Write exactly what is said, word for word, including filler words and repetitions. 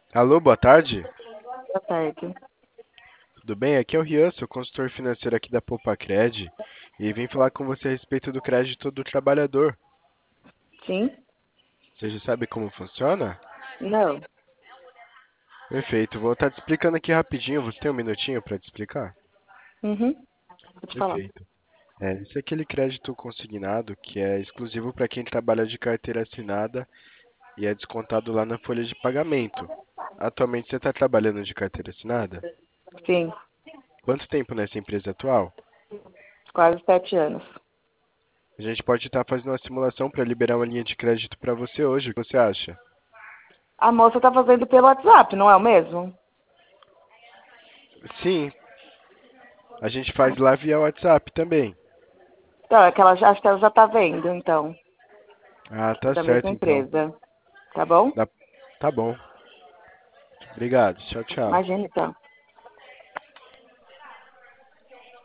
Alô, boa tarde. Boa tarde. Tudo bem? Aqui é o Rian, sou consultor financeiro aqui da Poupacred e vim falar com você a respeito do crédito do trabalhador. Sim? Você já sabe como funciona? Não. Perfeito, vou estar te explicando aqui rapidinho. Você tem um minutinho para te explicar? Uhum. Pode falar. Perfeito. É, esse é aquele crédito consignado que é exclusivo para quem trabalha de carteira assinada e é descontado lá na folha de pagamento. Atualmente você está trabalhando de carteira assinada? Sim, Quanto tempo nessa empresa atual? quase sete anos. A gente pode estar fazendo uma simulação para liberar uma linha de crédito para você hoje. O que você acha? A moça tá fazendo pelo WhatsApp, não é o mesmo? Sim, a gente faz lá via WhatsApp também. Então, é que ela já, acho que ela já tá vendo, então. Ah, É tá da mesma certo então. empresa. Tá bom? Dá- Tá bom. Obrigado. Tchau, tchau. Imagina, então.